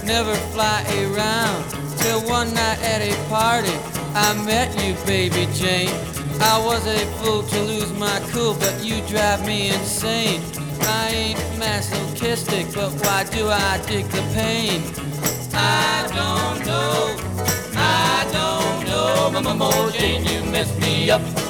never fly around. Till one night at a party, I met you, baby Jane. I was a fool to lose my cool, but you drive me insane. I ain't masochistic, but why do I dig the pain? I don't know, Mama Jane, you messed me up.